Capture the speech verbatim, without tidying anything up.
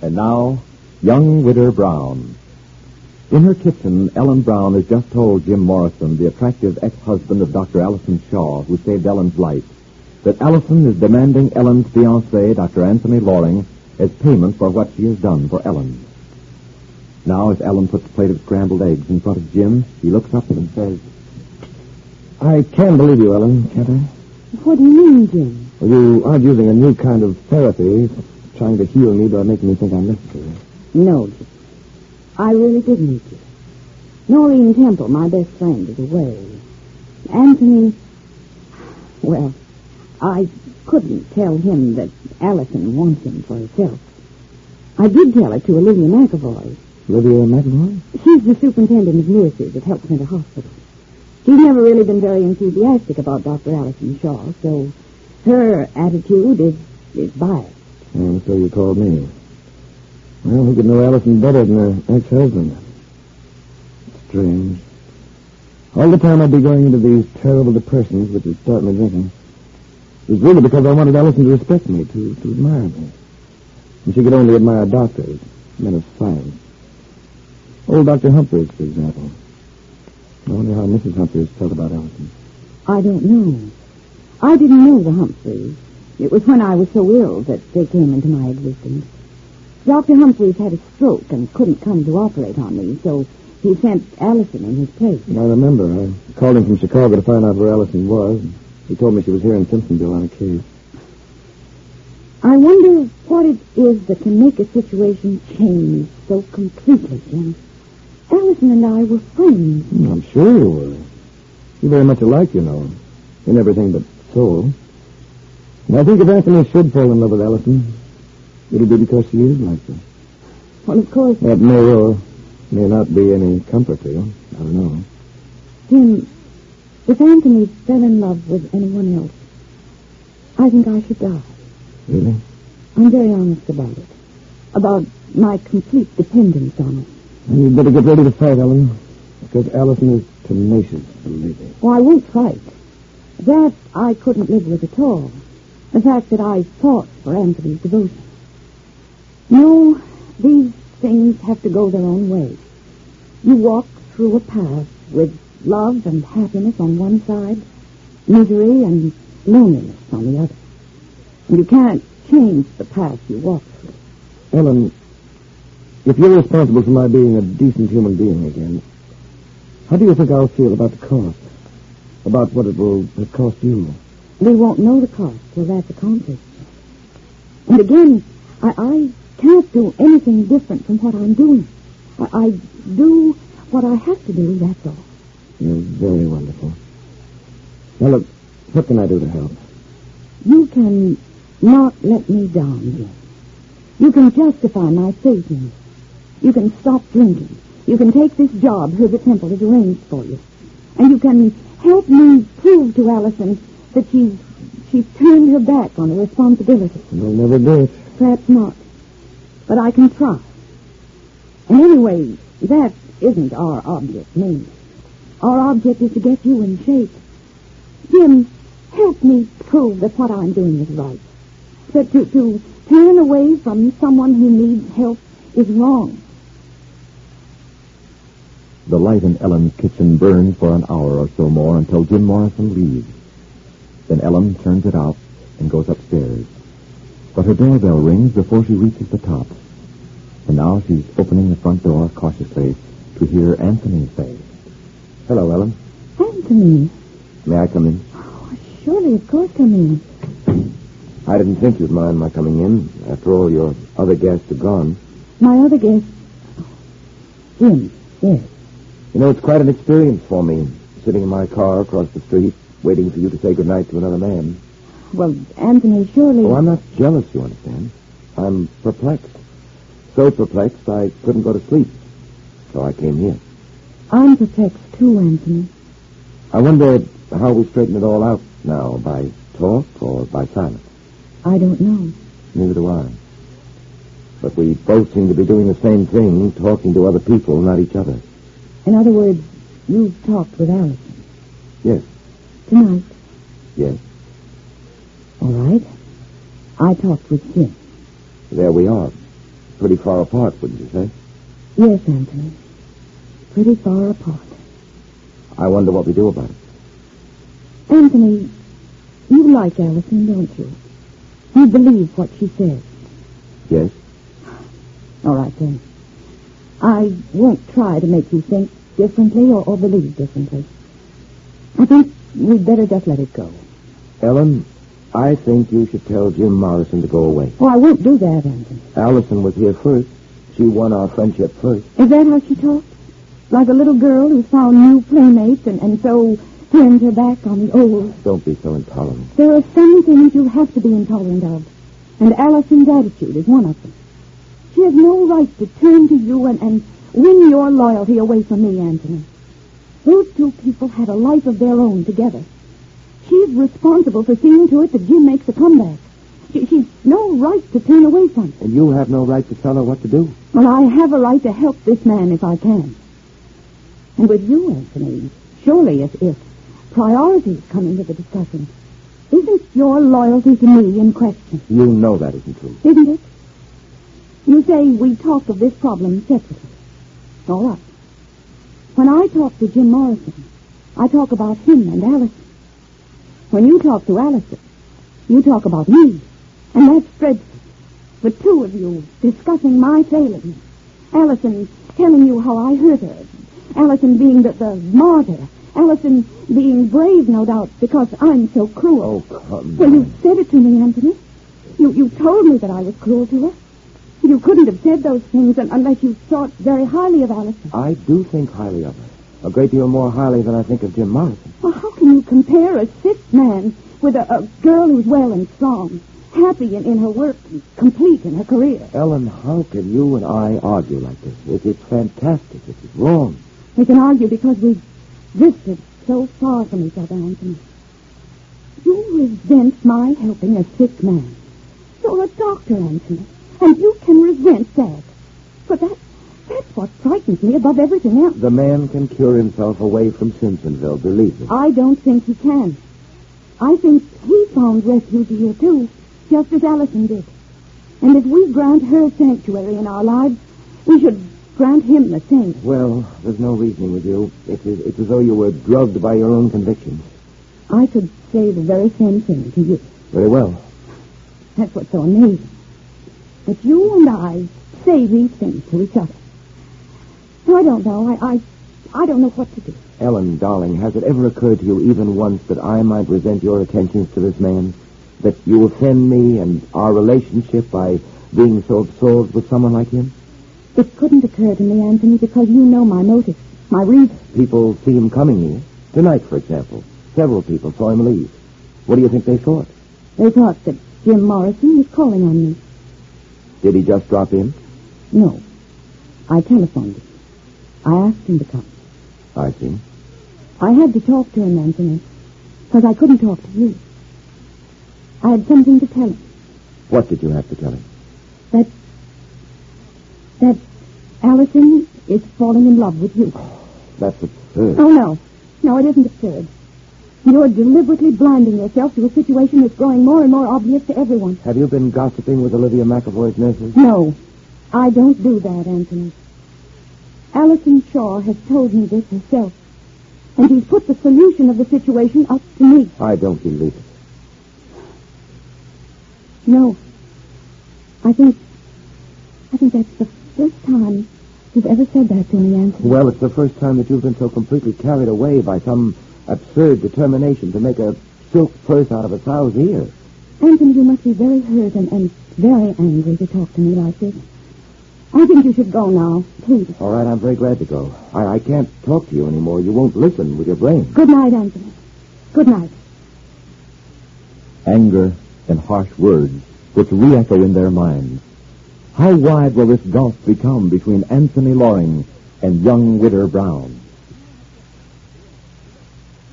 And now, young Widow Brown. In her kitchen, Ellen Brown has just told Jim Morrison, the attractive ex-husband of Doctor Allison Shaw, who saved Ellen's life, that Allison is demanding Ellen's fiancé, Doctor Anthony Loring, as payment for what she has done for Ellen. Now, as Ellen puts a plate of scrambled eggs in front of Jim, he looks up and says, I can believe you, Ellen, can't I? What do you mean, Jim? Well, you aren't using a new kind of therapy, trying to heal me by making me think I'm necessary. No, Jim. I really did need you. Noreen Temple, my best friend, is away. Anthony, well, I couldn't tell him that Allison wants him for herself. I did tell it to Olivia McAvoy. Olivia McAvoy? She's the superintendent of nurses at Health Center Hospital. She's never really been very enthusiastic about Doctor Allison Shaw, so her attitude is, is biased. And so you called me. Well, who could know Allison better than her ex-husband? Strange. All the time I'd be going into these terrible depressions which would start me drinking. It was really because I wanted Allison to respect me, to, to admire me. And she could only admire doctors, men of science. Old Doctor Humphreys, for example. I wonder how Missus Humphreys felt about Allison. I don't know. I didn't know the Humphreys. It was when I was so ill that they came into my existence. Doctor Humphreys had a stroke and couldn't come to operate on me, so he sent Allison in his place. I remember. I called him from Chicago to find out where Allison was. He told me she was here in Simpsonville on a case. I wonder what it is that can make a situation change so completely, Jim. Allison and I were friends. I'm sure you were. You're very much alike, you know, in everything but soul. And I think if Anthony should fall in love with Allison, it'll be because she is like that. Well, of course... That may or may not be any comfort to you. I don't know. Jim, if Anthony fell in love with anyone else, I think I should die. Really? I'm very honest about it. About my complete dependence on it. And you'd better get ready to fight, Ellen, because Allison is tenacious, believe me. Well, I won't fight. That I couldn't live with at all. The fact that I fought for Anthony's devotion. No, these things have to go their own way. You walk through a path with love and happiness on one side, misery and loneliness on the other. And you can't change the path you walk through. Ellen, if you're responsible for my being a decent human being again, how do you think I'll feel about the cost? About what it will cost you? We won't know the cost till that's accomplished. And again, I, I can't do anything different from what I'm doing. I, I do what I have to do, that's all. You're very wonderful. Now, look, what can I do to help? You can not let me down, Jim. You can justify my faith in you. You can stop drinking. You can take this job Herbert Temple has arranged for you. And you can help me prove to Allison that she's, she's turned her back on the responsibility. You'll never do it. Perhaps not. But I can try. And anyway, that isn't our object, mainly. Our object is to get you in shape. Jim, help me prove that what I'm doing is right. That to, to turn away from someone who needs help is wrong. The light in Ellen's kitchen burns for an hour or so more until Jim Morrison leaves. Then Ellen turns it out and goes upstairs. But her doorbell rings before she reaches the top. And now she's opening the front door cautiously to hear Anthony say, "Hello, Ellen." Anthony. May I come in? Oh, surely, of course, come in. I didn't think you'd mind my coming in. After all, your other guests are gone. My other guest... Jim, yes. You know, it's quite an experience for me, sitting in my car across the street, waiting for you to say goodnight to another man. Well, Anthony, surely... Oh, I'm not jealous, you understand. I'm perplexed. So perplexed I couldn't go to sleep. So I came here. I'm perplexed, too, Anthony. I wonder how we straighten it all out now, by talk or by silence. I don't know. Neither do I. But we both seem to be doing the same thing, talking to other people, not each other. In other words, you've talked with Allison. Yes. Tonight? Yes. All right. I talked with Jim. There we are. pretty far apart, wouldn't you say? Yes, Anthony. Pretty far apart. I wonder what we do about it. Anthony, you like Allison, don't you? You believe what she says. Yes? All right, then. I won't try to make you think differently or, or believe differently. I think we'd better just let it go. Ellen, I think you should tell Jim Morrison to go away. Oh, I won't do that, Anthony. Allison was here first. She won our friendship first. Is that how she talks? Like a little girl who found new playmates and, and so turned her back on the old? Don't be so intolerant. There are some things you have to be intolerant of, and Allison's attitude is one of them. She has no right to turn to you and, and win your loyalty away from me, Anthony. Those two people had a life of their own together. She's responsible for seeing to it that Jim makes a comeback. She, she's no right to turn away from him. And you have no right to tell her what to do. Well, I have a right to help this man if I can. And with you, Anthony, surely if, if priorities come into the discussion, isn't your loyalty to me in question? You know that isn't true. Isn't it? You say we talk of this problem separately. All right. When I talk to Jim Morrison, I talk about him and Allison. When you talk to Allison, you talk about me. And that's dreadful. The two of you discussing my failings. Allison telling you how I hurt her. Allison being the, the martyr. Allison being brave, no doubt, because I'm so cruel. Oh, come Well, on. you said it to me, Anthony. You you told me that I was cruel to her. You couldn't have said those things unless you thought very highly of Allison. I do think highly of her. A great deal more highly than I think of Jim Morrison. Well, how can you compare a sick man with a, a girl who's well and strong, happy in, in her work, and complete in her career? Ellen, how can you and I argue like this? It, it's fantastic. It is wrong. We can argue because we've drifted so far from each other, Anthony. You resent my helping a sick man. You're a doctor, Anthony, and you can resent that. But that, that's what frightens me above everything else. The man can cure himself away from Simpsonville, believe me. I don't think he can. I think he found refuge here, too, just as Allison did. And if we grant her sanctuary in our lives, we should grant him the same. Well, there's no reasoning with you. It is, it's as though you were drugged by your own convictions. I could say the very same thing to you. Very well. That's what's so amazing. That you and I say these things to each other. I don't know. I, I, I don't know what to do. Ellen, darling, has it ever occurred to you even once that I might resent your attentions to this man? That you offend me and our relationship by being so absorbed with someone like him? It couldn't occur to me, Anthony, because you know my motives, my reasons. People see him coming here. Tonight, for example. Several people saw him leave. What do you think they thought? They thought that Jim Morrison was calling on me. Did he just drop in? No. I telephoned him. I asked him to come. I see. I had to talk to him, Anthony, because I couldn't talk to you. I had something to tell him. What did you have to tell him? That... that Allison is falling in love with you. That's absurd. Oh, no. No, it isn't absurd. You're deliberately blinding yourself to a situation that's growing more and more obvious to everyone. Have you been gossiping with Olivia McAvoy's nurses? No, I don't do that, Anthony. Allison Shaw has told me this herself, and she's put the solution of the situation up to me. I don't believe it. No. I think... I think that's the first time you've ever said that to me, Anthony. Well, it's the first time that you've been so completely carried away by some absurd determination to make a silk purse out of a sow's ear. Anthony, you must be very hurt and, and very angry to talk to me like this. I think you should go now, please. All right, I'm very glad to go. I, I can't talk to you anymore. You won't listen with your brain. Good night, Anthony. Good night. Anger and harsh words which re-echo in their minds. How wide will this gulf become between Anthony Loring and young Widder Brown?